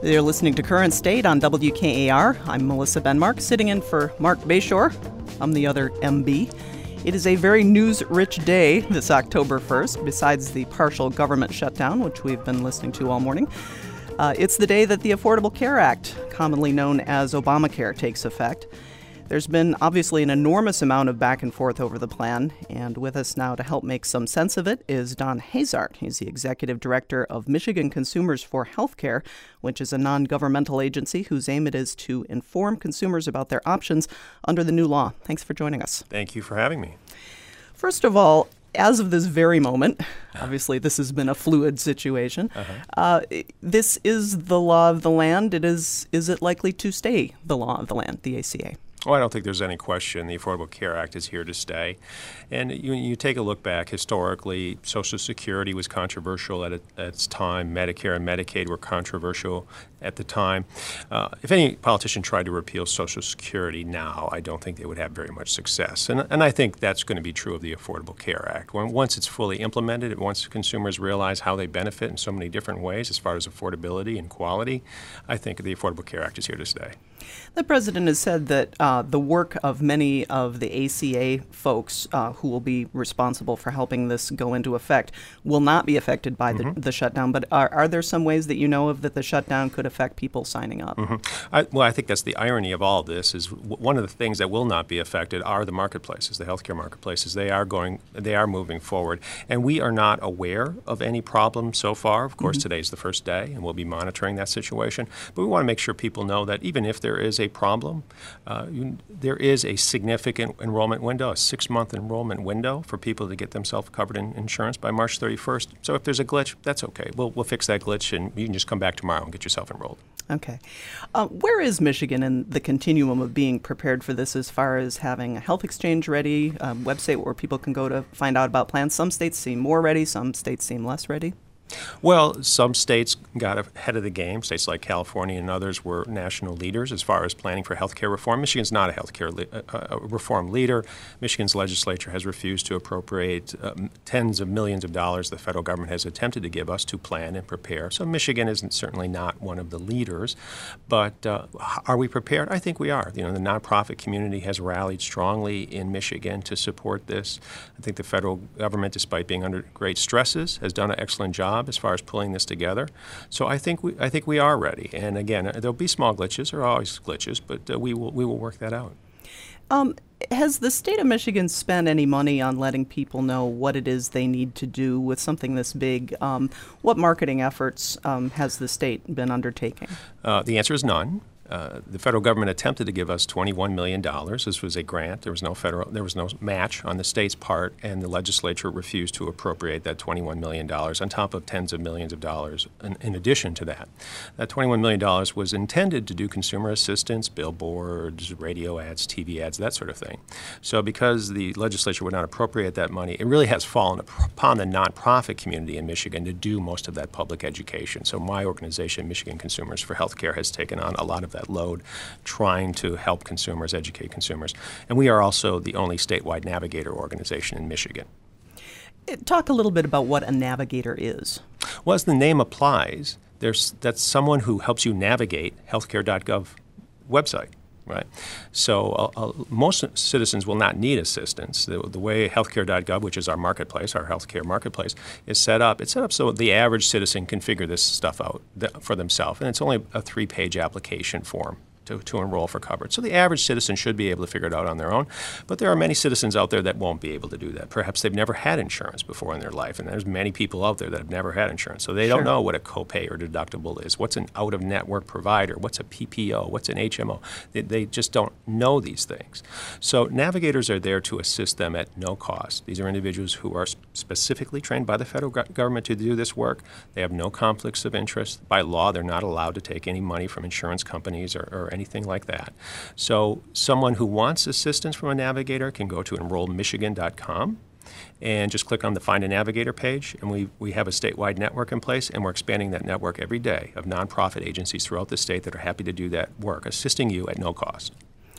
You're listening to Current State on WKAR. I'm Melissa Benmark, sitting in for Mark Bayshore. I'm the other MB. It is a very news-rich day this October 1st, besides the partial government shutdown, which we've been listening to all morning. It's the day that the Affordable Care Act, commonly known as Obamacare, takes effect. There's been obviously an enormous amount of back and forth over the plan, and with us now to help make some sense of it is Don Hazard. He's the executive director of Michigan Consumers for Healthcare, which is a non-governmental agency whose aim it is to inform consumers about their options under the new law. Thanks for joining us. Thank you for having me. First of all, as of this very moment, obviously this has been a fluid situation. This is the law of the land. Is it likely to stay the law of the land, the ACA? Well, I don't think there's any question. The Affordable Care Act is here to stay. And you take a look back historically, Social Security was controversial at its time. Medicare and Medicaid were controversial at the time. If any politician tried to repeal Social Security now, I don't think they would have very much success. And I think that's going to be true of the Affordable Care Act. Once it's fully implemented, once consumers realize how they benefit in so many different ways as far as affordability and quality, I think the Affordable Care Act is here to stay. The president has said that the work of many of the ACA folks who will be responsible for helping this go into effect will not be affected by the shutdown. But are there some ways that you know of that the shutdown could affect people signing up? I think that's the irony of all this is one of the things that will not be affected are the marketplaces, the healthcare marketplaces. They are moving forward. And we are not aware of any problem so far. Of course, today's the first day, and we'll be monitoring that situation. But we want to make sure people know that even if there is a problem, there is a significant enrollment window, a 6-month enrollment window for people to get themselves covered in insurance by March 31st. So if there's a glitch, that's okay. We'll fix that glitch, and you can just come back tomorrow and get yourself enrolled. Okay. Where is Michigan in the continuum of being prepared for this as far as having a health exchange ready, a website where people can go to find out about plans? Some states seem more ready, some states seem less ready. Well, some states got ahead of the game. States like California and others were national leaders as far as planning for health care reform. Michigan's not a health care reform leader. Michigan's legislature has refused to appropriate tens of millions of dollars the federal government has attempted to give us to plan and prepare. So Michigan isn't certainly not one of the leaders. But are we prepared? I think we are. The nonprofit community has rallied strongly in Michigan to support this. I think the federal government, despite being under great stresses, has done an excellent job as far as pulling this together. So I think we are ready. And again, there'll be small glitches. There are always glitches, but we will work that out. Has the state of Michigan spent any money on letting people know what it is they need to do with something this big? What marketing efforts has the state been undertaking? The answer is none. The federal government attempted to give us $21 million. This was a grant. There was no match on the state's part, and the legislature refused to appropriate that $21 million on top of tens of millions of dollars in addition to that. That $21 million was intended to do consumer assistance, billboards, radio ads, TV ads, that sort of thing. So because the legislature would not appropriate that money, it really has fallen upon the nonprofit community in Michigan to do most of that public education. So my organization, Michigan Consumers for Healthcare, has taken on a lot of that load, trying to help consumers, educate consumers. And we are also the only statewide navigator organization in Michigan. Talk a little bit about what a navigator is. Well, as the name applies, that's someone who helps you navigate healthcare.gov website. Right. So most citizens will not need assistance. The way healthcare.gov, which is our marketplace, our healthcare marketplace, is set up, it's set up so the average citizen can figure this stuff out for themselves. And it's only a 3-page application form to enroll for coverage. So the average citizen should be able to figure it out on their own. But there are many citizens out there that won't be able to do that. Perhaps they've never had insurance before in their life, and there's many people out there that have never had insurance. So they don't know what a copay or deductible is, what's an out-of-network provider, what's a PPO, what's an HMO. They just don't know these things. So navigators are there to assist them at no cost. These are individuals who are specifically trained by the federal government to do this work. They have no conflicts of interest. By law, they're not allowed to take any money from insurance companies or anything like that. So someone who wants assistance from a navigator can go to enrollmichigan.com and just click on the Find a Navigator page, and we have a statewide network in place, and we're expanding that network every day of nonprofit agencies throughout the state that are happy to do that work, assisting you at no cost.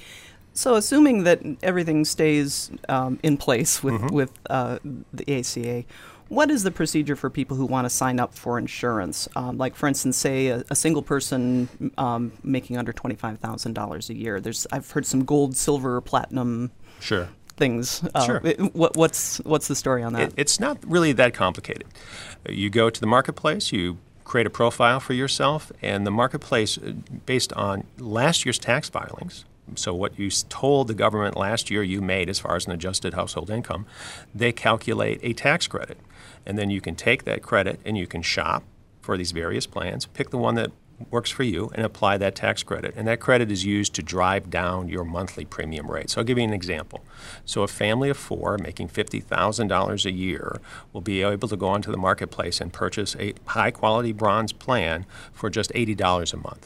So assuming that everything stays in place with the ACA, What is the procedure for people who want to sign up for insurance? Like, for instance, say a single person making under $25,000 a year. I've heard some gold, silver, platinum Sure. things. Sure. What's the story on that? It's not really that complicated. You go to the marketplace, you create a profile for yourself, and the marketplace, based on last year's tax filings, so what you told the government last year you made as far as an adjusted household income, they calculate a tax credit. And then you can take that credit and you can shop for these various plans, pick the one that works for you, and apply that tax credit. And that credit is used to drive down your monthly premium rate. So I'll give you an example. So a family of four making $50,000 a year will be able to go onto the marketplace and purchase a high-quality bronze plan for just $80 a month.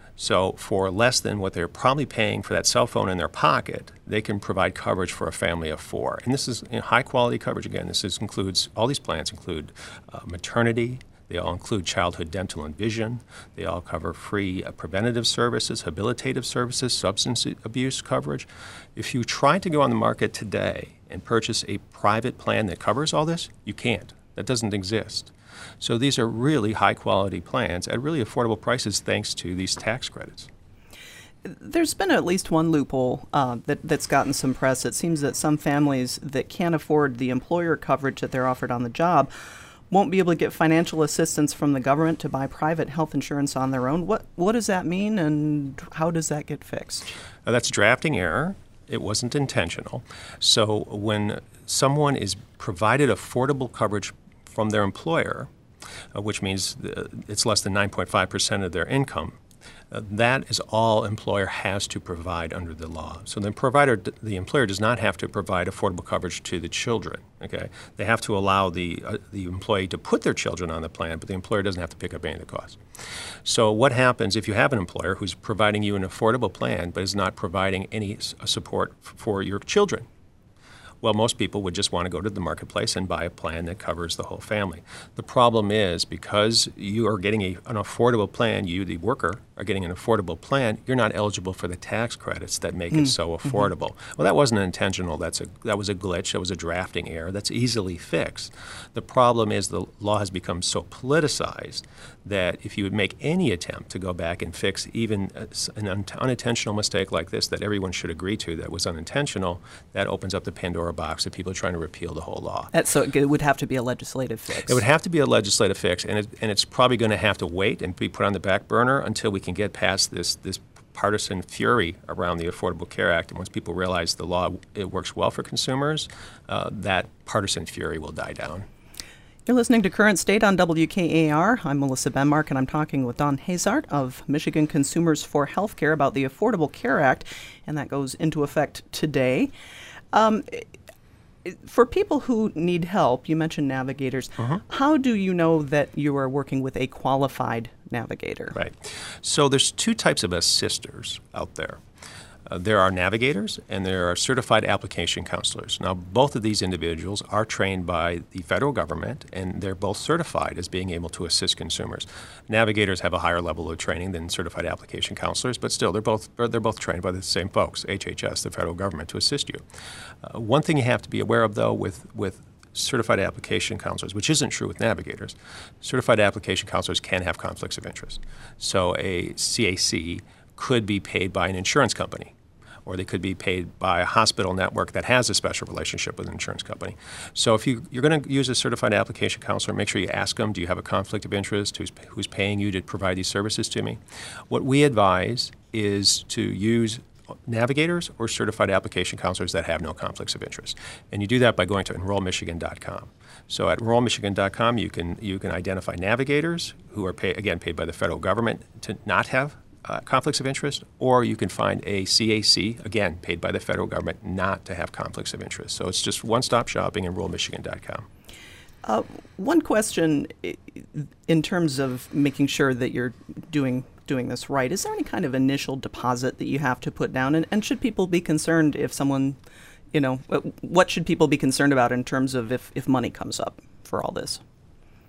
So for less than what they're probably paying for that cell phone in their pocket, they can provide coverage for a family of four. And this is high-quality coverage. Again, includes all these plans include maternity. They all include childhood dental and vision. They all cover free preventative services, habilitative services, substance abuse coverage. If you try to go on the market today and purchase a private plan that covers all this, you can't. That doesn't exist. So these are really high-quality plans at really affordable prices thanks to these tax credits. There's been at least one loophole that's gotten some press. It seems that some families that can't afford the employer coverage that they're offered on the job won't be able to get financial assistance from the government to buy private health insurance on their own. What does that mean, and how does that get fixed? That's drafting error. It wasn't intentional. So when someone is provided affordable coverage from their employer, which means it's less than 9.5% of their income, that is all employer has to provide under the law. So the employer does not have to provide affordable coverage to the children. Okay, they have to allow the employee to put their children on the plan, but the employer doesn't have to pick up any of the costs. So what happens if you have an employer who's providing you an affordable plan but is not providing any support for your children? Well, most people would just want to go to the marketplace and buy a plan that covers the whole family. The problem is because you are getting an affordable plan, you, the worker, are getting an affordable plan, you're not eligible for the tax credits that make it so affordable. Well, that wasn't intentional. That was a glitch. That was a drafting error. That's easily fixed. The problem is the law has become so politicized that if you would make any attempt to go back and fix even an unintentional mistake like this that everyone should agree to that was unintentional, that opens up the Pandora box of people trying to repeal the whole law. So it would have to be a legislative fix. It would have to be a legislative fix, and it's probably going to have to wait and be put on the back burner until we can get past this partisan fury around the Affordable Care Act. And once people realize the law, it works well for consumers, that partisan fury will die down. You're listening to Current State on WKAR. I'm Melissa Benmark, and I'm talking with Don Hazart of Michigan Consumers for Healthcare about the Affordable Care Act, and that goes into effect today. For people who need help, you mentioned navigators. How do you know that you are working with a qualified navigator? Right. So there's two types of assisters out there. There are navigators and there are certified application counselors. Now, both of these individuals are trained by the federal government, and they're both certified as being able to assist consumers. Navigators have a higher level of training than certified application counselors, but still, they're both trained by the same folks, HHS, the federal government, to assist you. One thing you have to be aware of, though, with certified application counselors, which isn't true with navigators, certified application counselors can have conflicts of interest. So a CAC could be paid by an insurance company, or they could be paid by a hospital network that has a special relationship with an insurance company. So if you're going to use a certified application counselor, make sure you ask them, do you have a conflict of interest? Who's paying you to provide these services to me? What we advise is to use navigators or certified application counselors that have no conflicts of interest. And you do that by going to enrollmichigan.com. So at enrollmichigan.com, you can identify navigators who are paid by the federal government to not have conflicts of interest, or you can find a CAC, again, paid by the federal government, not to have conflicts of interest. So it's just one-stop shopping, enrollmichigan.com. One question in terms of making sure that you're doing this right, is there any kind of initial deposit that you have to put down? And should people be concerned if someone, what should people be concerned about in terms of if money comes up for all this?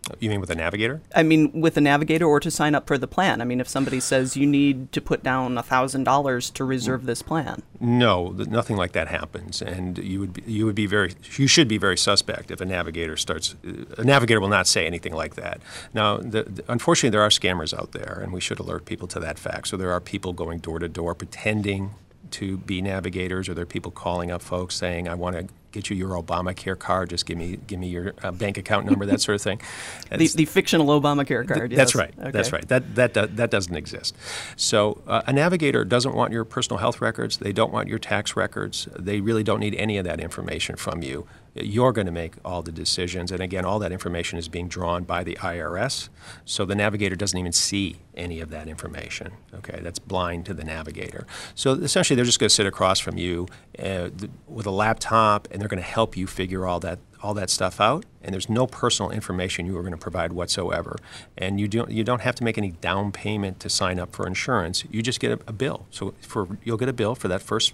You mean with a navigator? I mean, with a navigator or to sign up for the plan. I mean, if somebody says you need to put down $1,000 to reserve this plan. No, nothing like that happens, and you should be very suspect if a navigator starts. A navigator will not say anything like that. Now, unfortunately, there are scammers out there, and we should alert people to that fact. So there are people going door to door pretending to be navigators, or there are people calling up folks saying, "I want to get you your Obamacare card. Just give me your bank account number," that sort of thing. The fictional Obamacare card. That's yes. right. Okay. That's right. That doesn't exist. So a navigator doesn't want your personal health records. They don't want your tax records. They really don't need any of that information from you. You're going to make all the decisions, and again, all that information is being drawn by the IRS. So the navigator doesn't even see any of that information. Okay, that's blind to the navigator. So essentially, they're just going to sit across from you with a laptop, and they're going to help you figure all that stuff out. And there's no personal information you are going to provide whatsoever. And you don't have to make any down payment to sign up for insurance. You just get a bill. So you'll get a bill for that first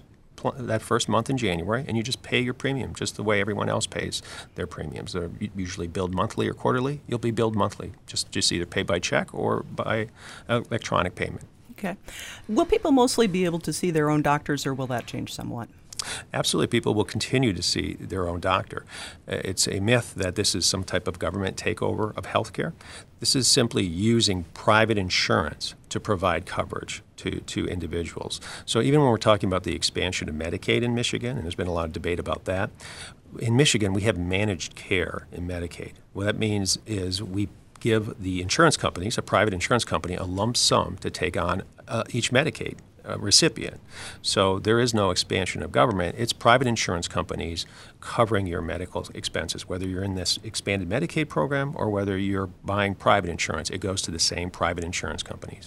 month in January, and you just pay your premium just the way everyone else pays their premiums. They're usually billed monthly or quarterly. You'll be billed monthly. Just either pay by check or by electronic payment. Okay. Will people mostly be able to see their own doctors, or will that change somewhat? Absolutely, people will continue to see their own doctor. It's a myth that this is some type of government takeover of healthcare. This is simply using private insurance to provide coverage to individuals. So even when we're talking about the expansion of Medicaid in Michigan, and there's been a lot of debate about that, in Michigan we have managed care in Medicaid. What that means is we give the insurance companies, a private insurance company, a lump sum to take on each Medicaid recipient. So there is no expansion of government. It's private insurance companies covering your medical expenses. Whether you're in this expanded Medicaid program or whether you're buying private insurance, it goes to the same private insurance companies.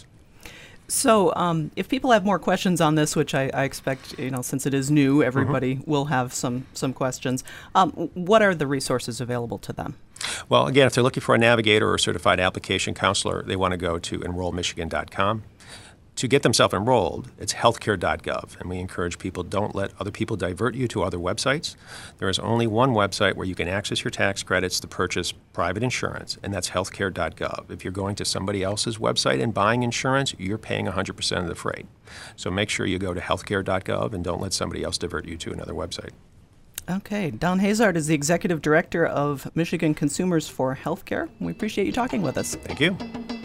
So if people have more questions on this, which I expect, since it is new, everybody will have some questions, what are the resources available to them? Well, again, if they're looking for a navigator or a certified application counselor, they want to go to enrollmichigan.com. To get themselves enrolled, it's healthcare.gov, and we encourage people, don't let other people divert you to other websites. There is only one website where you can access your tax credits to purchase private insurance, and that's healthcare.gov. If you're going to somebody else's website and buying insurance, you're paying 100% of the freight. So make sure you go to healthcare.gov and don't let somebody else divert you to another website. Okay. Don Hazard is the Executive Director of Michigan Consumers for Healthcare. We appreciate you talking with us. Thank you.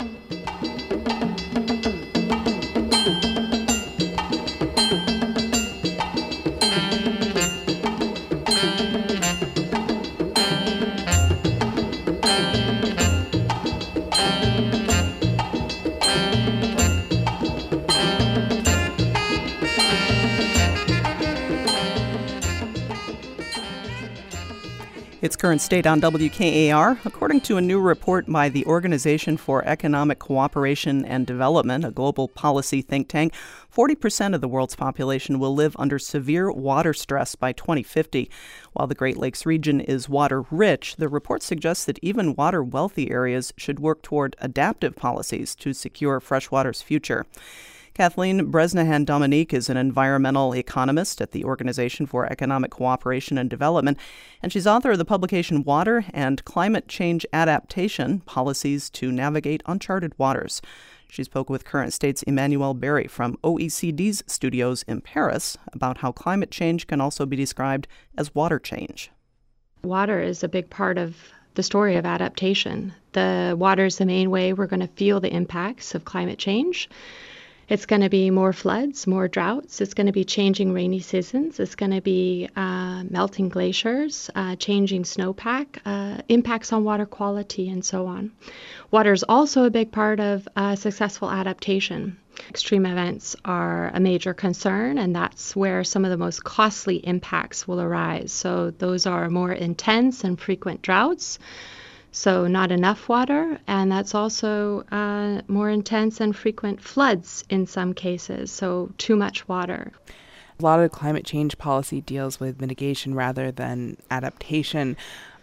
Its current state on WKAR, according to a new report by the Organization for Economic Cooperation and Development, a global policy think tank, 40% of the world's population will live under severe water stress by 2050. While the Great Lakes region is water-rich, the report suggests that even water-wealthy areas should work toward adaptive policies to secure freshwater's future. Kathleen Bresnahan-Dominique is an environmental economist at the Organization for Economic Cooperation and Development, and she's author of the publication Water and Climate Change Adaptation, Policies to Navigate Uncharted Waters. She spoke with Current State's Emmanuel Berry from OECD's studios in Paris about how climate change can also be described as water change. Water is a big part of the story of adaptation. The water is the main way we're going to feel the impacts of climate change. It's going to be more floods, more droughts. It's going to be changing rainy seasons. It's going to be melting glaciers, changing snowpack, impacts on water quality, and so on. Water is also a big part of successful adaptation. Extreme events are a major concern, and that's where some of the most costly impacts will arise. So those are more intense and frequent droughts. So not enough water, and that's also more intense and frequent floods in some cases, so too much water. A lot of climate change policy deals with mitigation rather than adaptation.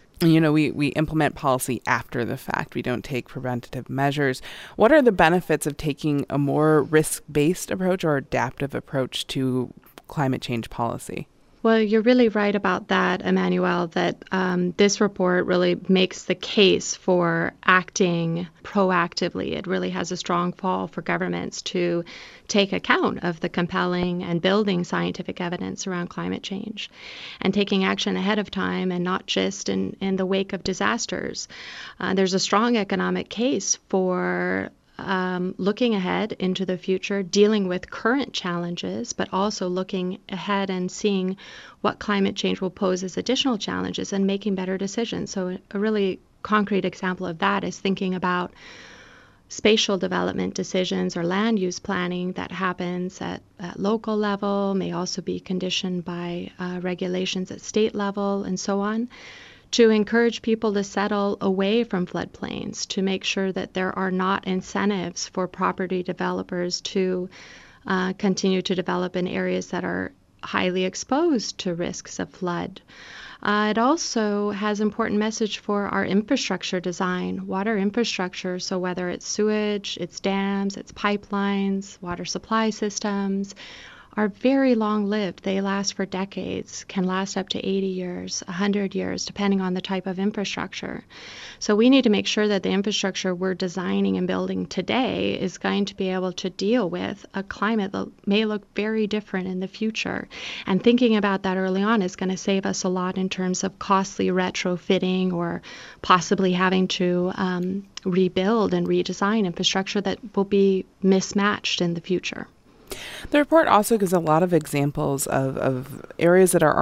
We implement policy after the fact. We don't take preventative measures. What are the benefits of taking a more risk-based approach or adaptive approach to climate change policy? Well, you're really right about that, Emmanuel, that this report really makes the case for acting proactively. It really has a strong call for governments to take account of the compelling and building scientific evidence around climate change and taking action ahead of time and not just in the wake of disasters. There's a strong economic case for looking ahead into the future, dealing with current challenges, but also looking ahead and seeing what climate change will pose as additional challenges and making better decisions. So a really concrete example of that is thinking about spatial development decisions or land use planning that happens at local level, may also be conditioned by regulations at state level and so on, to encourage people to settle away from floodplains, to make sure that there are not incentives for property developers to continue to develop in areas that are highly exposed to risks of flood. It also has important message for our infrastructure design, water infrastructure, so whether it's sewage, it's dams, it's pipelines, water supply systems, are very long-lived. They last for decades, can last up to 80 years, 100 years, depending on the type of infrastructure. So we need to make sure that the infrastructure we're designing and building today is going to be able to deal with a climate that may look very different in the future. And thinking about that early on is going to save us a lot in terms of costly retrofitting or possibly having to rebuild and redesign infrastructure that will be mismatched in the future. The report also gives a lot of examples of areas that are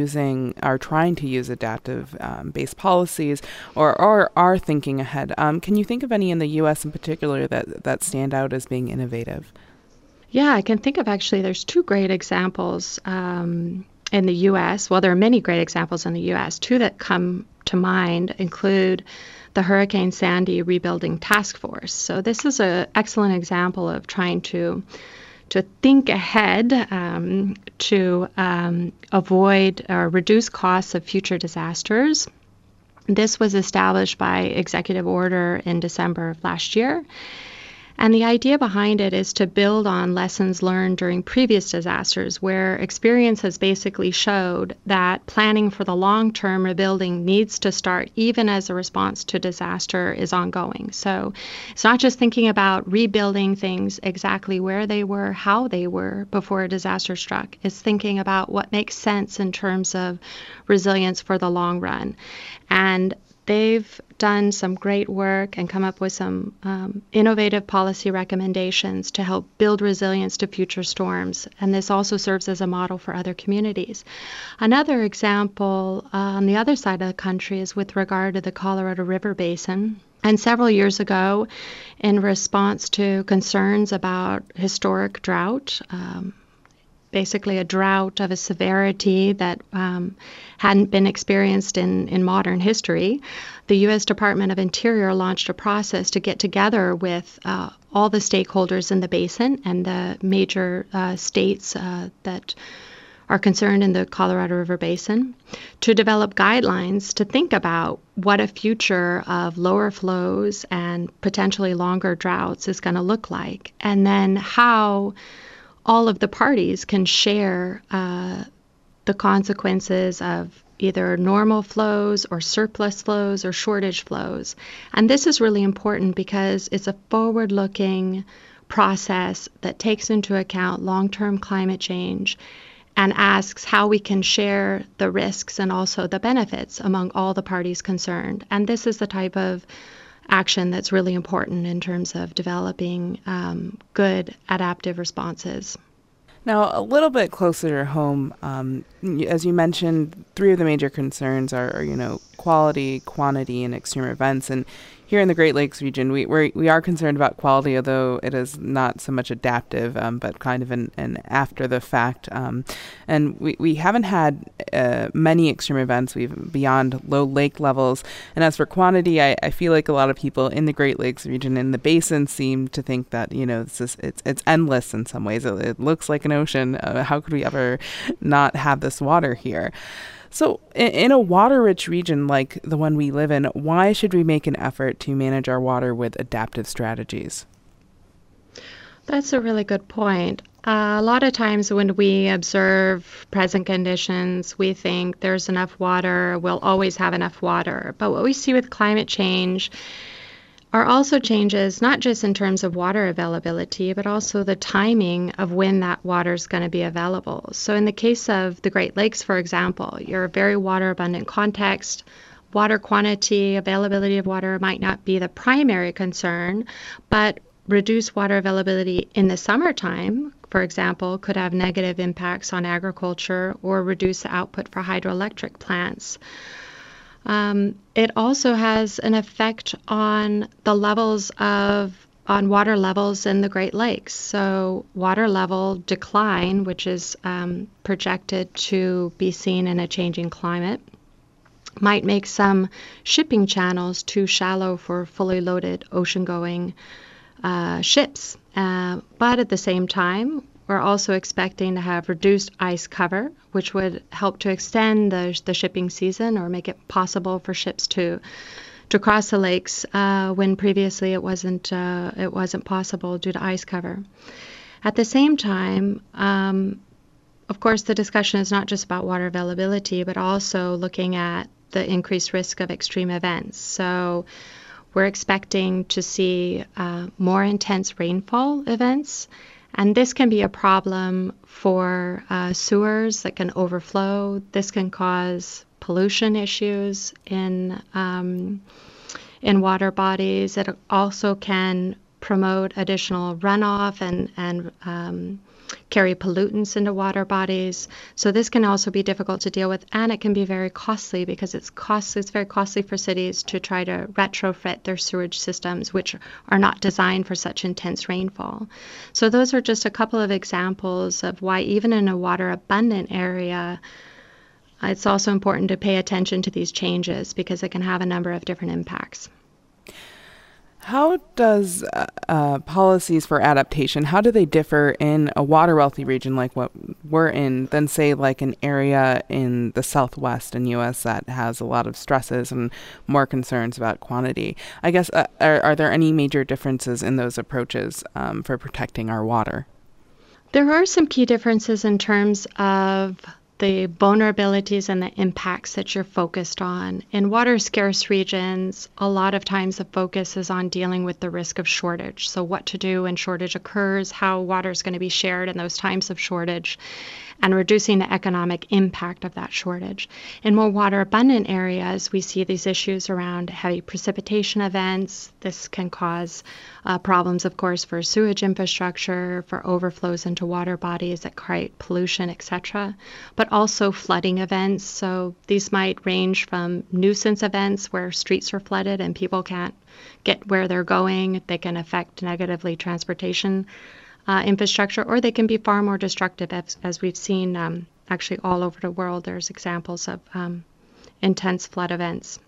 trying to use adaptive-based policies or are thinking ahead. Can you think of any in the U.S. in particular that stand out as being innovative? Yeah, I can think of there's two great examples in the U.S. Well, there are many great examples in the U.S. Two that come to mind include the Hurricane Sandy Rebuilding Task Force. So this is an excellent example of trying to think ahead to avoid or reduce costs of future disasters. This was established by executive order in December of last year. And the idea behind it is to build on lessons learned during previous disasters, where experience has basically showed that planning for the long-term rebuilding needs to start even as a response to disaster is ongoing. So it's not just thinking about rebuilding things exactly where they were, how they were before a disaster struck. It's thinking about what makes sense in terms of resilience for the long run. And they've done some great work and come up with some innovative policy recommendations to help build resilience to future storms. And this also serves as a model for other communities. Another example on the other side of the country is with regard to the Colorado River Basin. And several years ago, in response to concerns about historic drought, basically a drought of a severity that hadn't been experienced in modern history, the U.S. Department of Interior launched a process to get together with all the stakeholders in the basin and the major states that are concerned in the Colorado River Basin to develop guidelines to think about what a future of lower flows and potentially longer droughts is going to look like, and then how all of the parties can share the consequences of either normal flows or surplus flows or shortage flows. And this is really important because it's a forward-looking process that takes into account long-term climate change and asks how we can share the risks and also the benefits among all the parties concerned. And this is the type of action that's really important in terms of developing good adaptive responses. Now, a little bit closer to home, as you mentioned, three of the major concerns are quality, quantity, and extreme events. And here in the Great Lakes region, we are concerned about quality, although it is not so much adaptive, but kind of an after the fact. And we haven't had many extreme events. We've beyond low lake levels. And as for quantity, I feel like a lot of people in the Great Lakes region in the basin seem to think that it's endless in some ways. It looks like an ocean. How could we ever not have this water here? So in a water-rich region like the one we live in, why should we make an effort to manage our water with adaptive strategies? That's a really good point. A lot of times when we observe present conditions, we think there's enough water, we'll always have enough water. But what we see with climate change are also changes, not just in terms of water availability, but also the timing of when that water is going to be available. So in the case of the Great Lakes, for example, you're a very water abundant context. Water quantity, availability of water might not be the primary concern, but reduced water availability in the summertime, for example, could have negative impacts on agriculture or reduce the output for hydroelectric plants. It also has an effect on the levels on water levels in the Great Lakes. So water level decline, which is projected to be seen in a changing climate, might make some shipping channels too shallow for fully loaded ocean-going ships. But at the same time, we're also expecting to have reduced ice cover, which would help to extend the shipping season or make it possible for ships to cross the lakes when previously it wasn't possible due to ice cover. At the same time, of course, the discussion is not just about water availability, but also looking at the increased risk of extreme events. So we're expecting to see more intense rainfall events, and this can be a problem for sewers that can overflow. This can cause pollution issues in water bodies. It also can promote additional runoff and carry pollutants into water bodies. So this can also be difficult to deal with, and it can be very costly because it's very costly for cities to try to retrofit their sewage systems, which are not designed for such intense rainfall. So those are just a couple of examples of why even in a water abundant area, it's also important to pay attention to these changes because it can have a number of different impacts. How does policies for adaptation, how do they differ in a water-wealthy region like what we're in than, say, like an area in the Southwest in U.S. that has a lot of stresses and more concerns about quantity? I guess, are there any major differences in those approaches for protecting our water? There are some key differences in terms of the vulnerabilities and the impacts that you're focused on. In water-scarce regions, a lot of times the focus is on dealing with the risk of shortage. So what to do when shortage occurs, how water is going to be shared in those times of shortage, and reducing the economic impact of that shortage. In more water-abundant areas, we see these issues around heavy precipitation events. This can cause problems, of course, for sewage infrastructure, for overflows into water bodies that create pollution, etc., but also flooding events. So these might range from nuisance events where streets are flooded and people can't get where they're going. They can affect negatively transportation infrastructure, or they can be far more destructive, as we've seen actually all over the world. There's examples of intense flood events.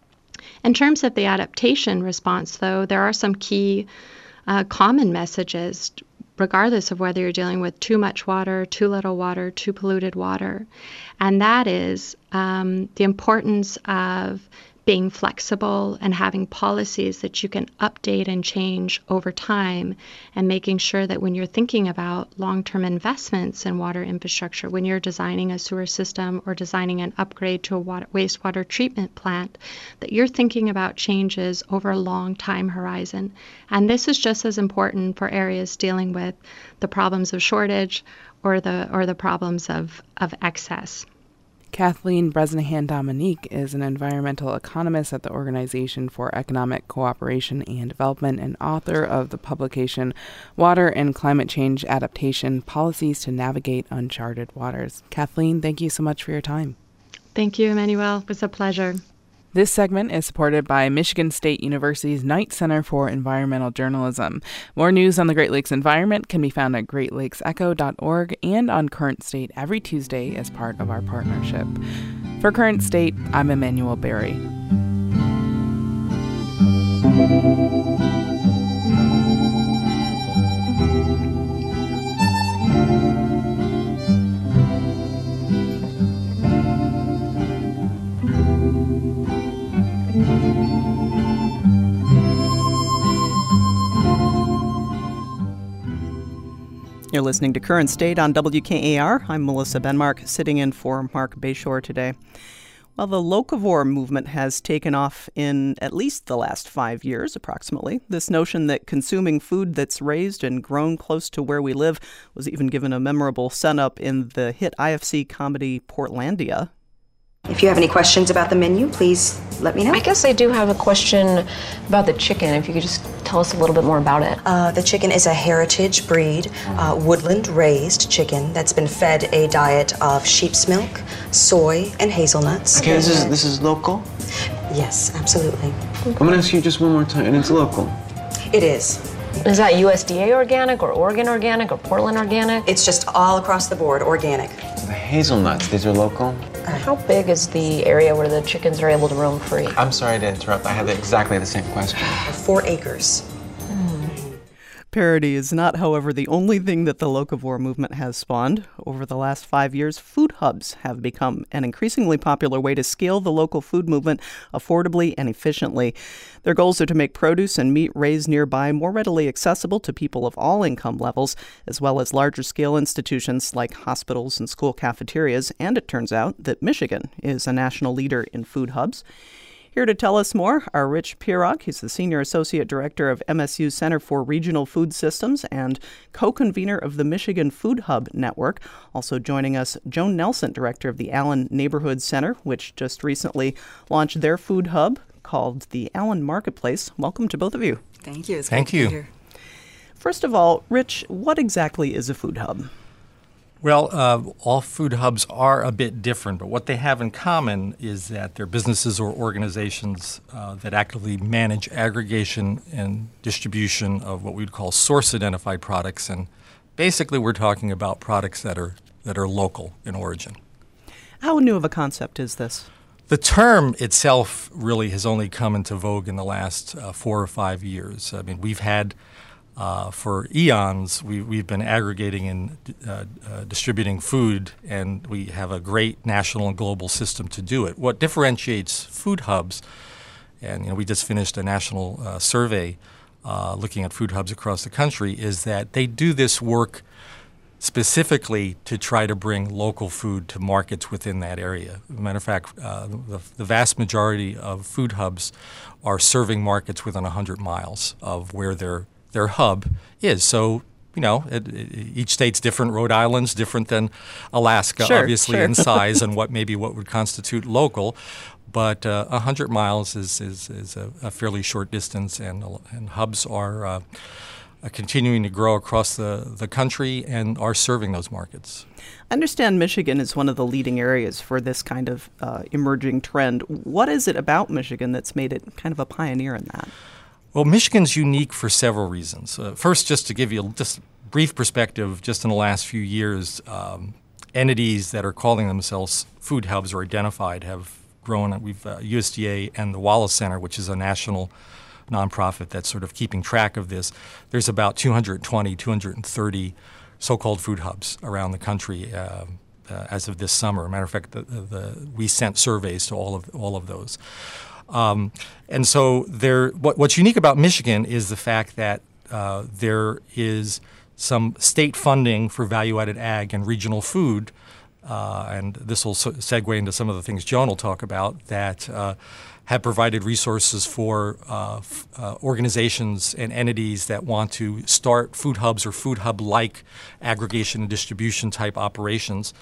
In terms of the adaptation response, though, there are some key common messages, regardless of whether you're dealing with too much water, too little water, too polluted water. And that is the importance of being flexible and having policies that you can update and change over time, and making sure that when you're thinking about long-term investments in water infrastructure, when you're designing a sewer system or designing an upgrade to a wastewater treatment plant, that you're thinking about changes over a long time horizon. And this is just as important for areas dealing with the problems of shortage or the problems of excess. Kathleen Bresnahan-Dominique is an environmental economist at the Organization for Economic Cooperation and Development and author of the publication Water and Climate Change Adaptation: Policies to Navigate Uncharted Waters. Kathleen, thank you so much for your time. Thank you, Emmanuel. It was a pleasure. This segment is supported by Michigan State University's Knight Center for Environmental Journalism. More news on the Great Lakes environment can be found at greatlakesecho.org and on Current State every Tuesday as part of our partnership. For Current State, I'm Emmanuel Berry. You're listening to Current State on WKAR. I'm Melissa Benmark, sitting in for Mark Bayshore today. Well, the locavore movement has taken off in at least the last 5 years, approximately. This notion that consuming food that's raised and grown close to where we live was even given a memorable send-up in the hit IFC comedy Portlandia. If you have any questions about the menu, please let me know. I guess I do have a question about the chicken, if you could just tell us a little bit more about it. The chicken is a heritage breed, woodland-raised chicken that's been fed a diet of sheep's milk, soy, and hazelnuts. Okay, this is local? Yes, absolutely. I'm going to ask you just one more time, and it's local? It is. Is that USDA organic or Oregon organic or Portland organic? It's just all across the board, organic. The hazelnuts, these are local? How big is the area where the chickens are able to roam free? I'm sorry to interrupt. I had exactly the same question. 4 acres. Parody is not, however, the only thing that the locavore movement has spawned. Over the last 5 years, food hubs have become an increasingly popular way to scale the local food movement affordably and efficiently. Their goals are to make produce and meat raised nearby more readily accessible to people of all income levels, as well as larger-scale institutions like hospitals and school cafeterias. And it turns out that Michigan is a national leader in food hubs. Here to tell us more are Rich Pierock. He's the Senior Associate Director of MSU's Center for Regional Food Systems and co-convener of the Michigan Food Hub Network. Also joining us, Joan Nelson, Director of the Allen Neighborhood Center, which just recently launched their food hub called the Allen Marketplace. Welcome to both of you. Thank you. It's Thank great you. to be here. First of all, Rich, what exactly is a food hub? Well, all food hubs are a bit different, but what they have in common is that they're businesses or organizations that actively manage aggregation and distribution of what we'd call source-identified products, and basically we're talking about products that are local in origin. How new of a concept is this? The term itself really has only come into vogue in the last 4 or 5 years. I mean, we've had for eons, we've been aggregating and distributing food, and we have a great national and global system to do it. What differentiates food hubs, and we just finished a national survey looking at food hubs across the country, is that they do this work specifically to try to bring local food to markets within that area. As a matter of fact, the vast majority of food hubs are serving markets within 100 miles of where their hub is. So, each state's different. Rhode Island's different than Alaska, obviously, in size and what would constitute local. But 100 miles is a fairly short distance, and hubs are continuing to grow across the country and are serving those markets. I understand Michigan is one of the leading areas for this kind of emerging trend. What is it about Michigan that's made it kind of a pioneer in that? Well, Michigan's unique for several reasons. First, just to give you just brief perspective, just in the last few years, entities that are calling themselves food hubs or identified have grown. We've USDA and the Wallace Center, which is a national nonprofit that's sort of keeping track of this. There's about 220, 230 so-called food hubs around the country as of this summer. As a matter of fact, we sent surveys to all of those. And so what's unique about Michigan is the fact that there is some state funding for value-added ag and regional food, and this will segue into some of the things Joan will talk about, that have provided resources for organizations and entities that want to start food hubs or food hub-like aggregation and distribution type operations.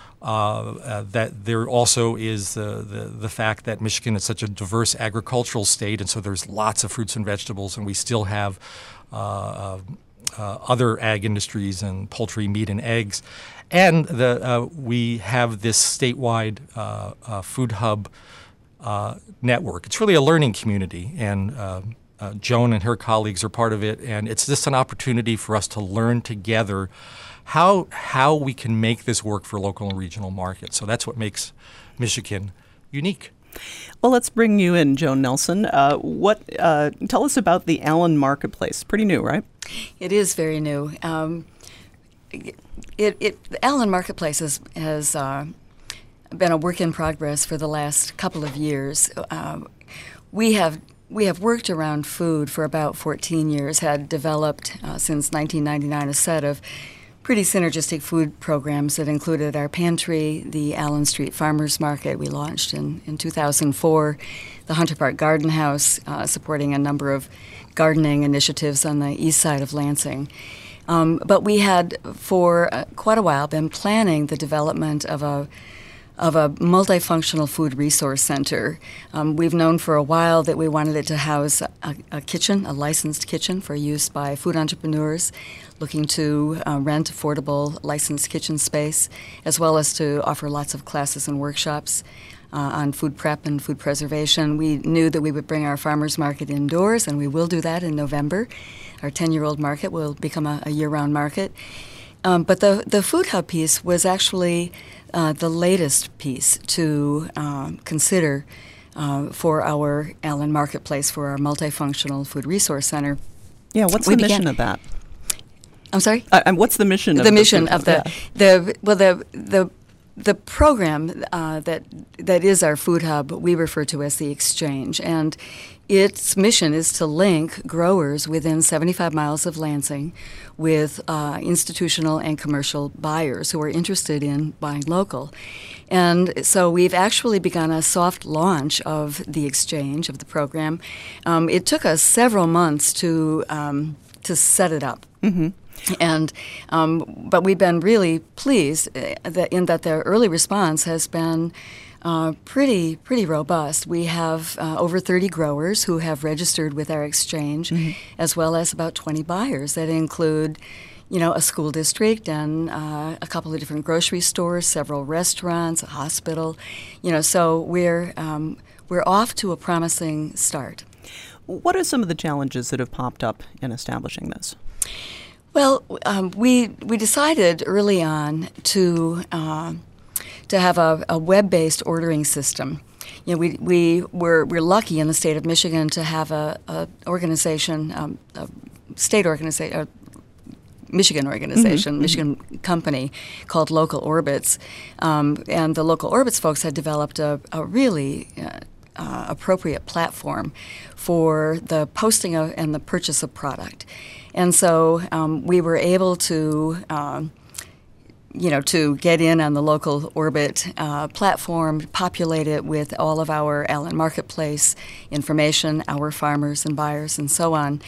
That there also is the fact that Michigan is such a diverse agricultural state, and so there's lots of fruits and vegetables, and we still have other ag industries and poultry, meat, and eggs. And we have this statewide food hub network. It's really a learning community, and Joan and her colleagues are part of it, and it's just an opportunity for us to learn together how we can make this work for local and regional markets. So that's what makes Michigan unique. Well, let's bring you in, Joan Nelson. Tell us about the Allen Marketplace. Pretty new, right? It is very new. The Allen Marketplace has been a work in progress for the last couple of years. We have worked around food for about 14 years, had developed since 1999 a set of pretty synergistic food programs that included our pantry, the Allen Street Farmers Market we launched in 2004, the Hunter Park Garden House, supporting a number of gardening initiatives on the east side of Lansing. But we had, for quite a while, been planning the development of a multifunctional food resource center. We've known for a while that we wanted it to house a kitchen, a licensed kitchen for use by food entrepreneurs looking to rent affordable licensed kitchen space, as well as to offer lots of classes and workshops on food prep and food preservation. We knew that we would bring our farmers market indoors, and we will do that in November. Our 10-year-old market will become a year-round market. But the Food Hub piece was actually the latest piece to consider for our Allen Marketplace, for our multifunctional food resource center. Yeah, what's the mission of that? I'm sorry? What's the mission of the mission food, of the program that is our Food Hub, we refer to as the Exchange, and its mission is to link growers within 75 miles of Lansing with institutional and commercial buyers who are interested in buying local. And so we've actually begun a soft launch of the Exchange, of the program. It took us several months to set it up. Mm-hmm. And but we've been really pleased that their early response has been pretty robust. We have over 30 growers who have registered with our exchange, mm-hmm. as well as about 20 buyers that include, a school district and a couple of different grocery stores, several restaurants, a hospital. So we're off to a promising start. What are some of the challenges that have popped up in establishing this? Well, we decided early on to have a web-based ordering system. We're lucky in the state of Michigan to have a organization, a state organization, Michigan organization, mm-hmm. Michigan company called Local Orbits, and the Local Orbits folks had developed a really appropriate platform for the posting of and the purchase of product. And so we were able to, to get in on the Local Orbit platform, populate it with all of our Allen Marketplace information, our farmers and buyers, and so on.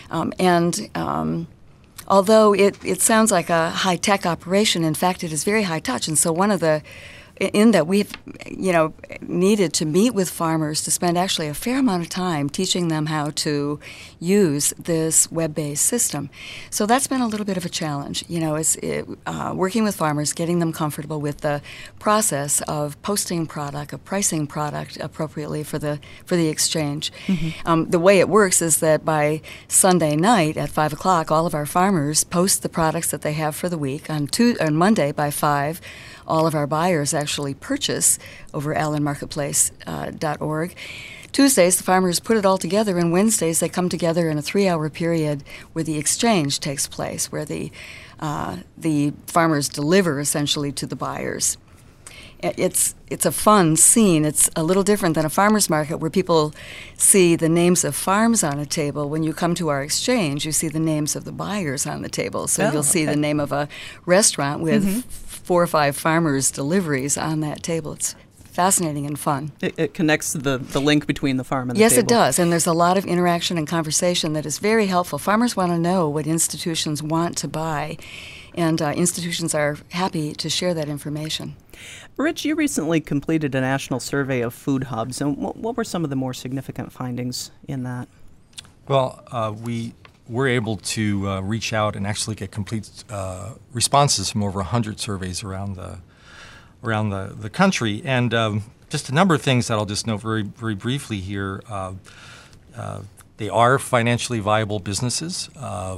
Although it sounds like a high-tech operation, in fact, it is very high-touch. And so in that we've, needed to meet with farmers to spend actually a fair amount of time teaching them how to use this web-based system. So that's been a little bit of a challenge. Working with farmers, getting them comfortable with the process of posting product, of pricing product appropriately for the exchange. Mm-hmm. The way it works is that by Sunday night at 5 o'clock, all of our farmers post the products that they have for the week. On Monday by 5, all of our buyers actually purchase over allenmarketplace.org. Tuesdays, the farmers put it all together, and Wednesdays they come together in a 3-hour period where the exchange takes place, where the farmers deliver essentially to the buyers. It's a fun scene. It's a little different than a farmer's market where people see the names of farms on a table. When you come to our exchange, you see the names of the buyers on the table. So you'll see the name of a restaurant with mm-hmm. 4 or 5 farmers' deliveries on that table. It's fascinating and fun. It connects the link between the farm and the yes, table. Yes, it does. And there's a lot of interaction and conversation that is very helpful. Farmers want to know what institutions want to buy, and institutions are happy to share that information. Rich, you recently completed a national survey of food hubs, and what were some of the more significant findings in that? Well, we were able to reach out and actually get complete responses from over 100 surveys around the country, and just a number of things that I'll just note very, very briefly here. They are financially viable businesses,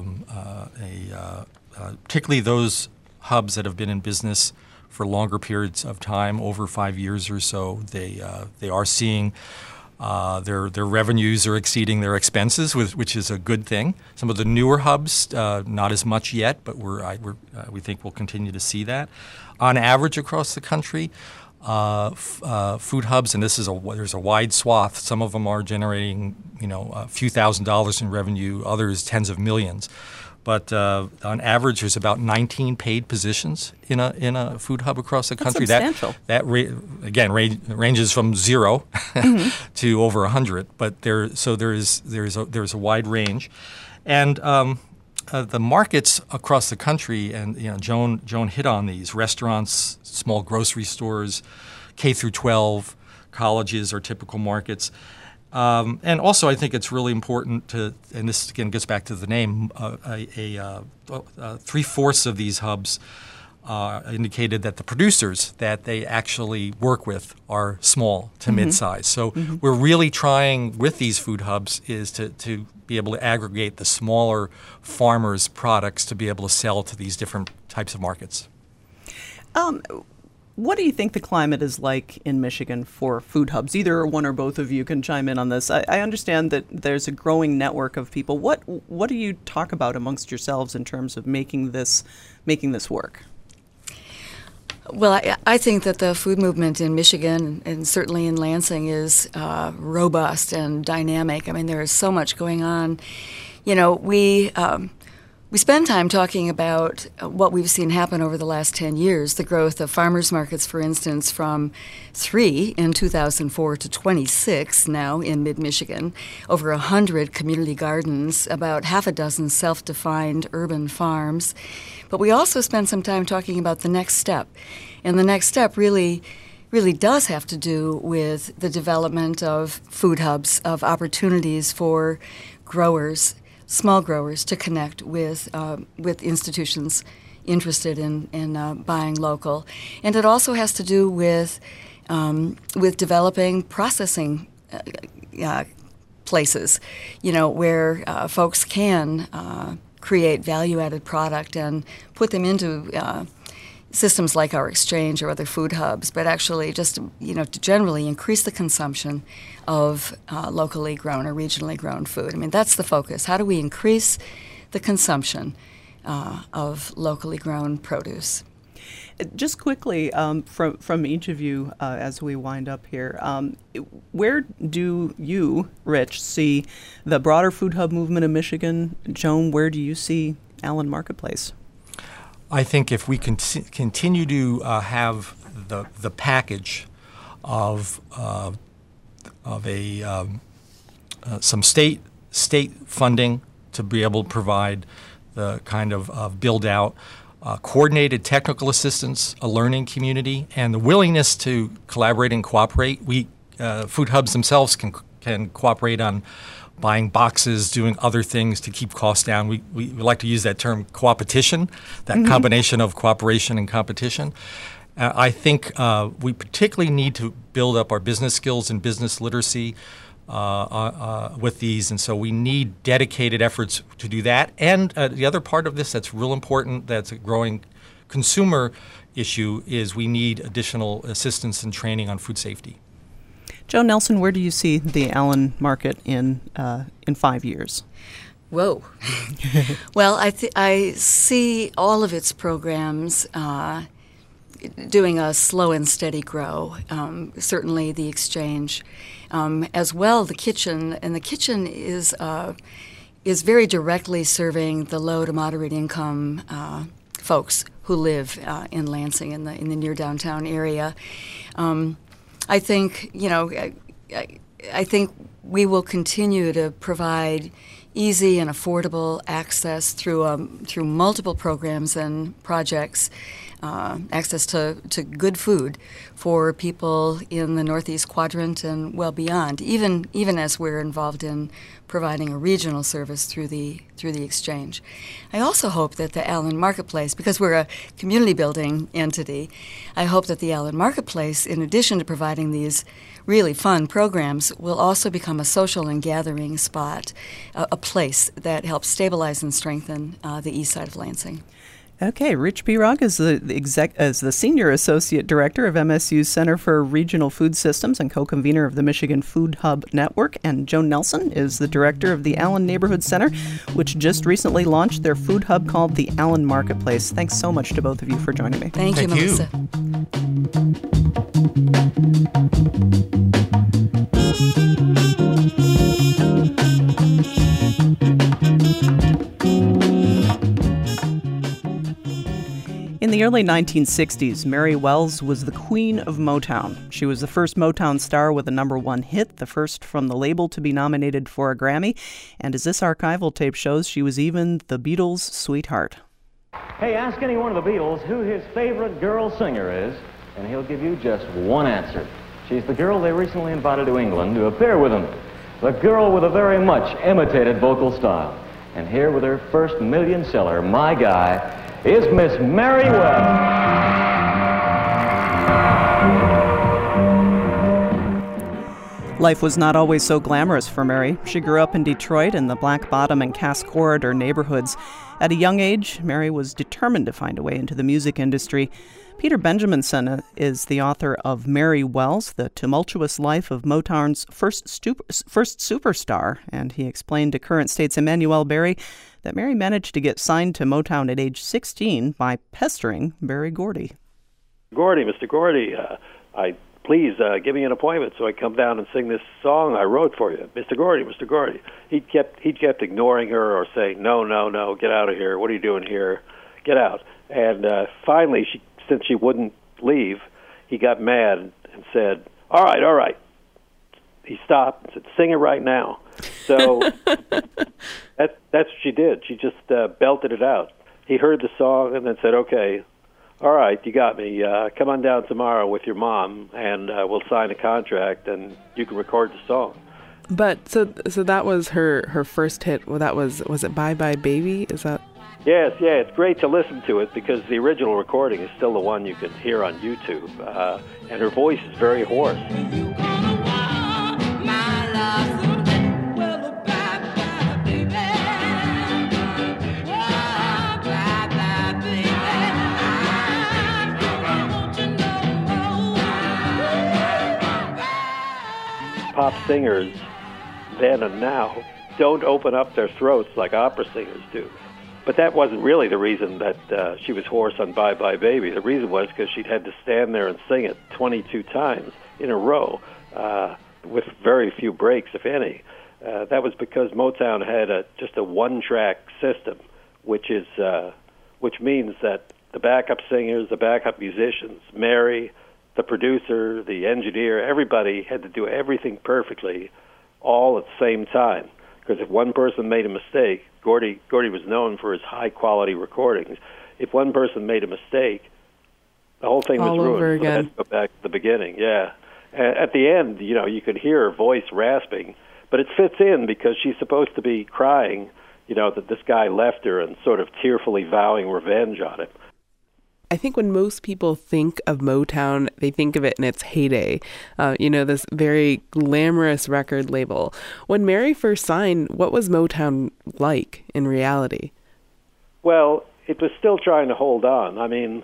particularly those hubs that have been in business for longer periods of time, over 5 years or so. They are seeing their revenues are exceeding their expenses, which is a good thing. Some of the newer hubs, not as much yet, but we think we'll continue to see that. On average across the country, food hubs, and there's a wide swath. Some of them are generating a few $1,000s in revenue, others tens of millions. but on average, there's about 19 paid positions in a food hub across the country. That's substantial. That ranges from 0 to over 100, but there's a wide range, and the markets across the country, and Joan hit on these: restaurants, small grocery stores, K through 12, colleges are typical markets. And also, I think it's really important to, and this again gets back to the name, 3/4 of these hubs indicated that the producers that they actually work with are small to mid-size. So we're really trying with these food hubs is to be able to aggregate the smaller farmers' products to be able to sell to these different types of markets. What do you think the climate is like in Michigan for food hubs? Either one or both of you can chime in on this. I understand that there's a growing network of people. What do you talk about amongst yourselves in terms of making this work? Well, I think that the food movement in Michigan and certainly in Lansing is robust and dynamic. I mean, there is so much going on. We spend time talking about what we've seen happen over the last 10 years, the growth of farmers markets, for instance, from 3 in 2004 to 26 now in mid-Michigan, over 100 community gardens, about half a dozen self-defined urban farms. But we also spend some time talking about the next step. And the next step really does have to do with the development of food hubs, of opportunities for growers, small growers, to connect with institutions interested in buying local, and it also has to do with developing processing places, where folks can create value-added product and put them into systems like our exchange or other food hubs, but actually just to generally increase the consumption of locally grown or regionally grown food. I mean, that's the focus. How do we increase the consumption of locally grown produce? Just quickly, from each of you as we wind up here, where do you, Rich, see the broader food hub movement in Michigan? Joan, where do you see Allen Marketplace? I think if we continue to have the package of some state funding to be able to provide the kind of build out, coordinated technical assistance, a learning community, and the willingness to collaborate and cooperate. We food hubs themselves can cooperate on buying boxes, doing other things to keep costs down. We like to use that term coopetition, that combination of cooperation and competition. I think we particularly need to build up our business skills and business literacy with these, and so we need dedicated efforts to do that. And the other part of this that's real important, that's a growing consumer issue, is we need additional assistance and training on food safety. Joan Nelson, where do you see the Allen Market in 5 years? Whoa. Well, I see all of its programs doing a slow and steady grow. Certainly the exchange, as well the kitchen, and the kitchen is very directly serving the low to moderate income folks who live in Lansing in the near downtown area. I think I think we will continue to provide easy and affordable access through multiple programs and projects, access to good food for people in the Northeast Quadrant and well beyond, even as we're involved in providing a regional service through the exchange. I also hope that the Allen Marketplace, because we're a community building entity, I hope that the Allen Marketplace, in addition to providing these really fun programs, will also become a social and gathering spot, a place that helps stabilize and strengthen the east side of Lansing. Okay, Rich Pirog is the Senior Associate Director of MSU's Center for Regional Food Systems and co-convener of the Michigan Food Hub Network. And Joan Nelson is the Director of the Allen Neighborhood Center, which just recently launched their food hub called the Allen Marketplace. Thanks so much to both of you for joining me. Thank you, Melissa. the early 1960s, Mary Wells was the queen of Motown. She was the first Motown star with a #1 hit, the first from the label to be nominated for a Grammy, and as this archival tape shows, she was even the Beatles' sweetheart. Hey, ask any one of the Beatles who his favorite girl singer is, and he'll give you just one answer. She's the girl they recently invited to England to appear with them. The girl with a very much imitated vocal style. And here with her first million seller, My Guy, is Miss Mary Wells. Life was not always so glamorous for Mary. She grew up in Detroit in the Black Bottom and Cass Corridor neighborhoods. At a young age, Mary was determined to find a way into the music industry. Peter Benjaminson is the author of Mary Wells, The Tumultuous Life of Motown's first superstar, and he explained to Current State's Emmanuel Berry that Mary managed to get signed to Motown at age 16 by pestering Berry Gordy. Gordy, Mr. Gordy, please give me an appointment so I come down and sing this song I wrote for you. Mr. Gordy, Mr. Gordy. He kept ignoring her or saying, no, get out of here. What are you doing here? Get out. And finally, since she wouldn't leave, he got mad and said, all right. He stopped and said, sing it right now. So that's what she did. She just belted it out. He heard the song and then said, okay, all right, you got me. Come on down tomorrow with your mom, and we'll sign a contract, and you can record the song. But so that was her first hit. Well, was it Bye Bye Baby? Is that? Yes, it's great to listen to it because the original recording is still the one you can hear on YouTube, and her voice is very hoarse. Pop singers then and now don't open up their throats like opera singers do. But that wasn't really the reason that she was hoarse on Bye Bye Baby. The reason was because she'd had to stand there and sing it 22 times in a row with very few breaks, if any. That was because Motown had just a one-track system, which means that the backup singers, the backup musicians, Mary, the producer, the engineer, everybody had to do everything perfectly all at the same time. Because if one person made a mistake, Gordy was known for his high-quality recordings. If one person made a mistake, the whole thing was ruined. All over again. So I had to go back to the beginning, yeah. At the end, you could hear her voice rasping, but it fits in because she's supposed to be crying, that this guy left her and sort of tearfully vowing revenge on him. I think when most people think of Motown, they think of it in its heyday, this very glamorous record label. When Mary first signed, what was Motown like in reality? Well, it was still trying to hold on. I mean,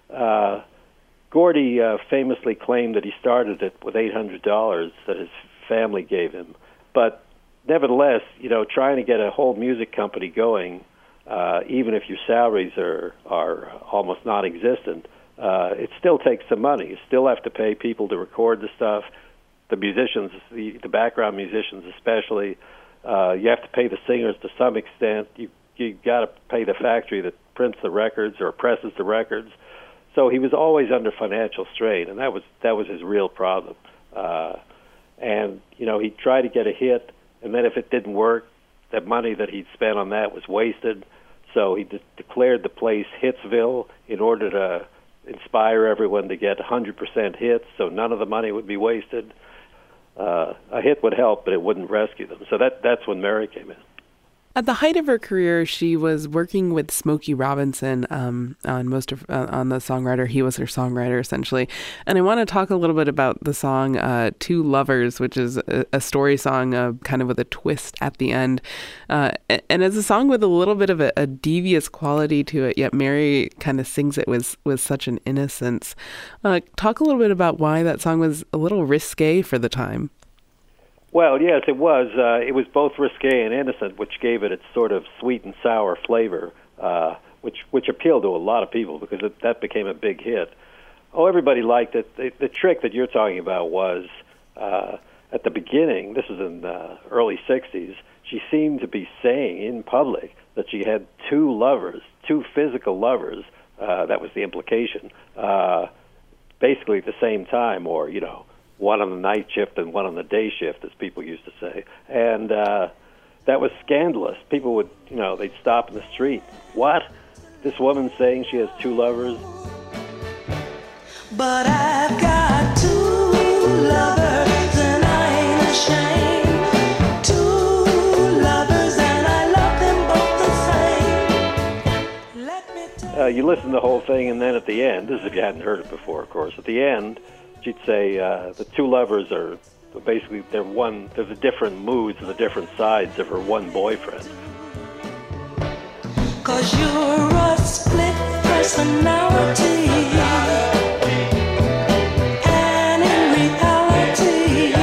Gordy famously claimed that he started it with $800 that his family gave him. But nevertheless, trying to get a whole music company going, even if your salaries are almost non-existent, it still takes some money. You still have to pay people to record the stuff, the musicians, the background musicians especially. You have to pay the singers to some extent. You got to pay the factory that prints the records or presses the records. So he was always under financial strain, and that was his real problem. And he tried to get a hit, and then if it didn't work, that money that he'd spent on that was wasted. So he declared the place Hitsville in order to inspire everyone to get 100% hits, so none of the money would be wasted. A hit would help, but it wouldn't rescue them. So that's when Mary came in. At the height of her career, she was working with Smokey Robinson on the songwriter. He was her songwriter, essentially. And I want to talk a little bit about the song Two Lovers, which is a story song kind of with a twist at the end. And it's a song with a little bit of a devious quality to it, yet Mary kind of sings it with such an innocence. Talk a little bit about why that song was a little risque for the time. Well, yes, it was. It was both risque and innocent, which gave it its sort of sweet and sour flavor, which appealed to a lot of people because that became a big hit. Oh, everybody liked it. The trick that you're talking about was at the beginning, this was in the early 60s, she seemed to be saying in public that she had two lovers, two physical lovers, That was the implication. Basically at the same time, or, you know, one on the night shift and one on the day shift, as people used to say. And that was scandalous. People would, you know, they'd stop in the street. What? This woman's saying she has two lovers? But I've got two lovers and I ain't ashamed. Two lovers and I love them both the same. Let me tell You listen to the whole thing, and then at the end, this is if you hadn't heard it before, of course, at the end, she'd say the two lovers are basically, they're the different moods and the different sides of her one boyfriend. 'Cause you're a split personality, and in reality,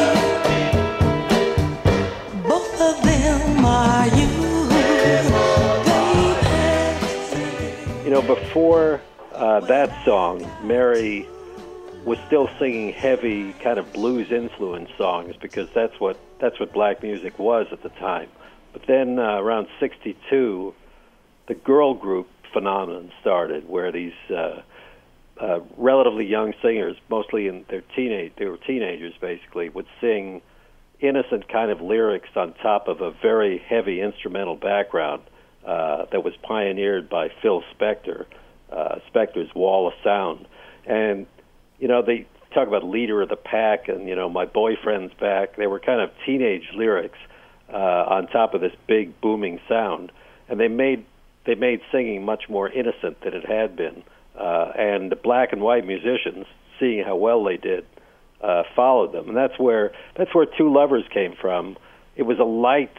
both of them are you, baby. You know, before that song, Mary was still singing heavy kind of blues influenced songs, because that's what black music was at the time. But then around 62, the girl group phenomenon started, where these relatively young singers, mostly they were teenagers basically, would sing innocent kind of lyrics on top of a very heavy instrumental background that was pioneered by Phil Spector, Spector's Wall of Sound. And, you know, they talk about leader of the pack and, you know, my boyfriend's back. They were kind of teenage lyrics on top of this big booming sound. And they made singing much more innocent than it had been. And the black and white musicians, seeing how well they did, followed them. And that's where Two Lovers came from. It was a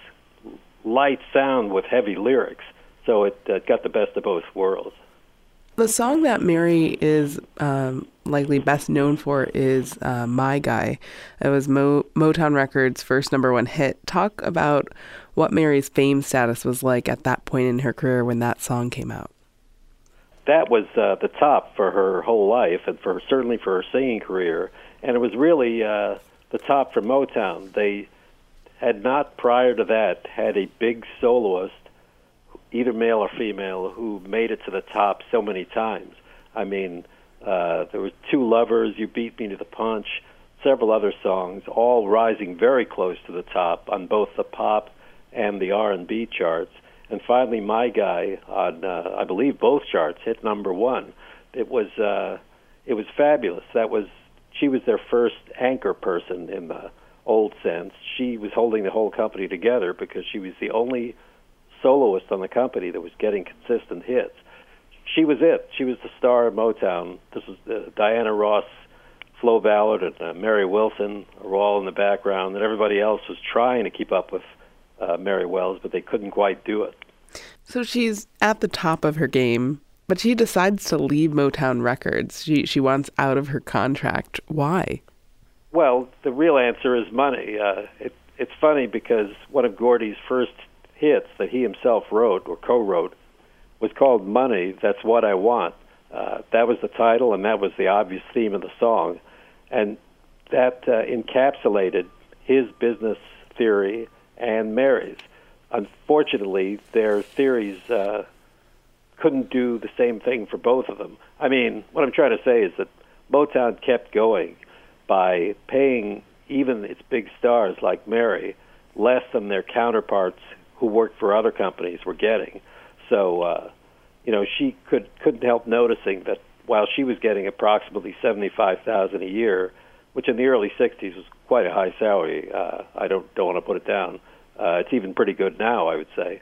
light sound with heavy lyrics. So it got the best of both worlds. The song that Mary is likely best known for is My Guy. It was Motown Records' first #1 hit. Talk about what Mary's fame status was like at that point in her career when that song came out. That was the top for her whole life, and certainly for her singing career. And it was really the top for Motown. They had not, prior to that, had a big soloist, either male or female, who made it to the top so many times. I mean, there was Two Lovers, You Beat Me to the Punch, several other songs, all rising very close to the top on both the pop and the R&B charts. And finally, My Guy on, I believe, both charts hit #1. It was fabulous. She was their first anchor person in the old sense. She was holding the whole company together because she was the only soloist on the company that was getting consistent hits. She was it. She was the star of Motown. This was Diana Ross, Flo Ballard, and Mary Wilson were all in the background, and everybody else was trying to keep up with Mary Wells, but they couldn't quite do it. So she's at the top of her game, but she decides to leave Motown Records. She wants out of her contract. Why? Well, the real answer is money. It's funny because one of Gordy's first hits that he himself wrote or co-wrote was called Money, That's What I Want. That was the title, and that was the obvious theme of the song. And that encapsulated his business theory and Mary's. Unfortunately, their theories couldn't do the same thing for both of them. I mean, what I'm trying to say is that Motown kept going by paying even its big stars like Mary less than their counterparts who worked for other companies were getting. So, she couldn't help noticing that while she was getting approximately $75,000 a year, which in the early '60s was quite a high salary, I don't want to put it down. It's even pretty good now, I would say.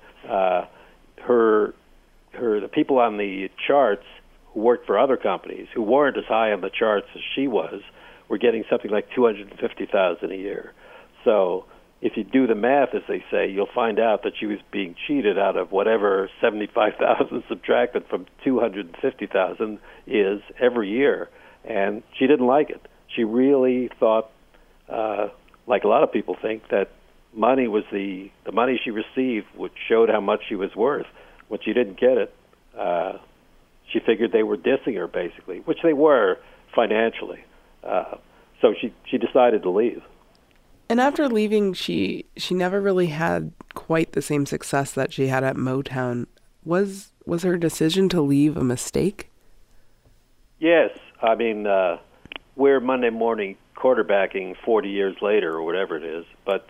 The people on the charts who worked for other companies who weren't as high on the charts as she was were getting something like $250,000 a year. So if you do the math, as they say, you'll find out that she was being cheated out of whatever 75,000 subtracted from 250,000 is every year, and she didn't like it. She really thought, like a lot of people think, that money was the money she received, which showed how much she was worth. When she didn't get it, she figured they were dissing her, basically, which they were financially. So she decided to leave. And after leaving, she never really had quite the same success that she had at Motown. Was Was her decision to leave a mistake? Yes. I mean, we're Monday morning quarterbacking 40 years later or whatever it is, but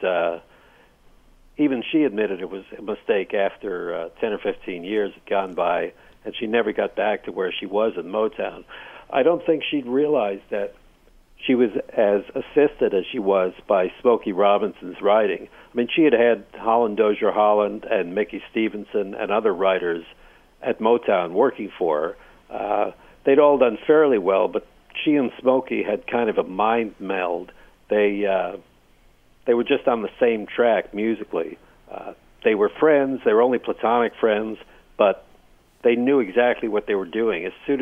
even she admitted it was a mistake after 10 or 15 years had gone by, and she never got back to where she was in Motown. I don't think she'd realized that she was as assisted as she was by Smokey Robinson's writing. I mean, she had Holland Dozier Holland and Mickey Stevenson and other writers at Motown working for her. They'd all done fairly well, but she and Smokey had kind of a mind meld. They were just on the same track musically. They were friends. They were only platonic friends, but they knew exactly what they were doing. As soon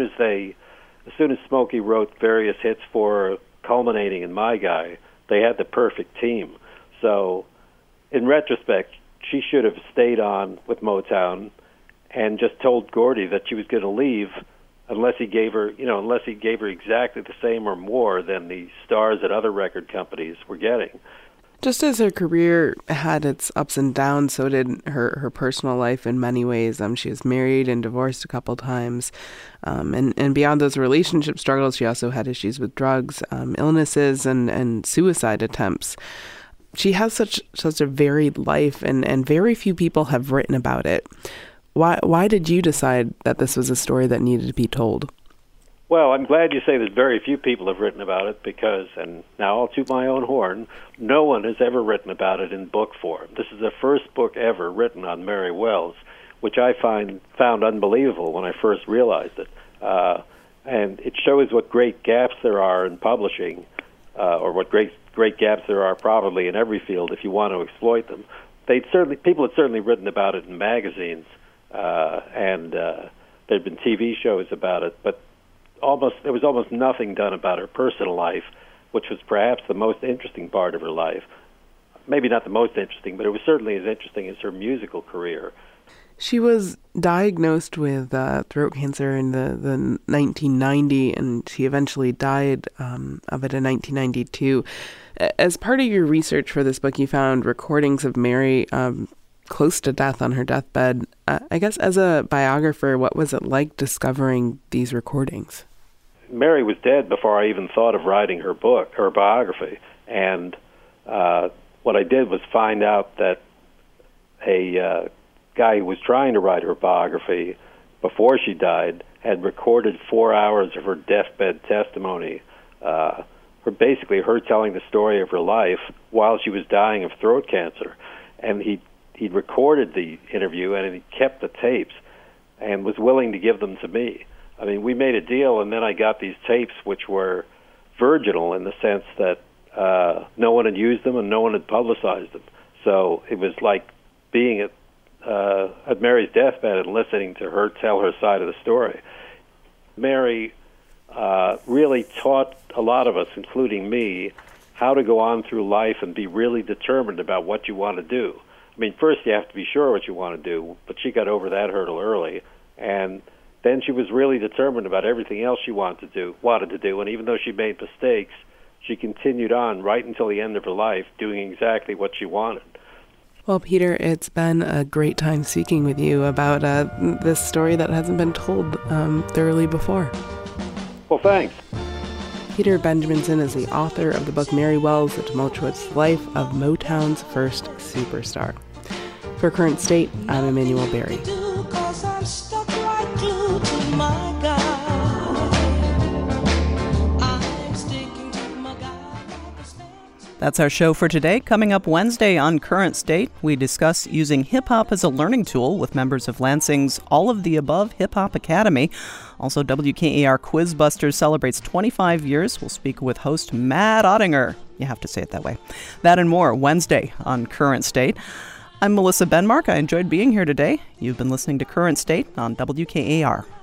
as Smokey wrote various hits for her, culminating in My Guy, they had the perfect team. So, in retrospect, she should have stayed on with Motown and just told Gordy that she was going to leave unless he gave her exactly the same or more than the stars at other record companies were getting. Just as her career had its ups and downs, so did her personal life in many ways. She was married and divorced a couple times. And beyond those relationship struggles, she also had issues with drugs, illnesses, and suicide attempts. She has such a varied life, and very few people have written about it. Why did you decide that this was a story that needed to be told? Well, I'm glad you say that very few people have written about it because, and now I'll toot my own horn, no one has ever written about it in book form. This is the first book ever written on Mary Wells, which I found unbelievable when I first realized it. And it shows what great gaps there are in publishing, or what great gaps there are probably in every field if you want to exploit them. People had certainly written about it in magazines, and there'd been TV shows about it, but there was almost nothing done about her personal life, which was perhaps the most interesting part of her life. Maybe not the most interesting, but it was certainly as interesting as her musical career. She was diagnosed with throat cancer in the 1990, and she eventually died of it in 1992. As part of your research for this book, you found recordings of Mary close to death on her deathbed. I guess as a biographer, what was it like discovering these recordings? Mary was dead before I even thought of writing her book, her biography. And what I did was find out that a guy who was trying to write her biography before she died had recorded 4 hours of her deathbed testimony, basically her telling the story of her life while she was dying of throat cancer. And he'd recorded the interview and he kept the tapes and was willing to give them to me. I mean, we made a deal, and then I got these tapes which were virginal in the sense that no one had used them and no one had publicized them. So it was like being at Mary's deathbed and listening to her tell her side of the story. Mary really taught a lot of us, including me, how to go on through life and be really determined about what you want to do. I mean, first you have to be sure what you want to do, but she got over that hurdle early, and then she was really determined about everything else she wanted to do, and even though she made mistakes, she continued on right until the end of her life, doing exactly what she wanted. Well, Peter, it's been a great time speaking with you about this story that hasn't been told thoroughly before. Well, thanks. Peter Benjaminson is the author of the book Mary Wells, The Tumultuous Life of Motown's First Superstar. For Current State, I'm Emmanuel Berry. That's our show for today. Coming up Wednesday on Current State, we discuss using hip-hop as a learning tool with members of Lansing's All of the Above Hip Hop Academy. Also, WKAR Quizbusters celebrates 25 years. We'll speak with host Matt Ottinger. You have to say it that way. That and more Wednesday on Current State. I'm Melissa Benmark. I enjoyed being here today. You've been listening to Current State on WKAR.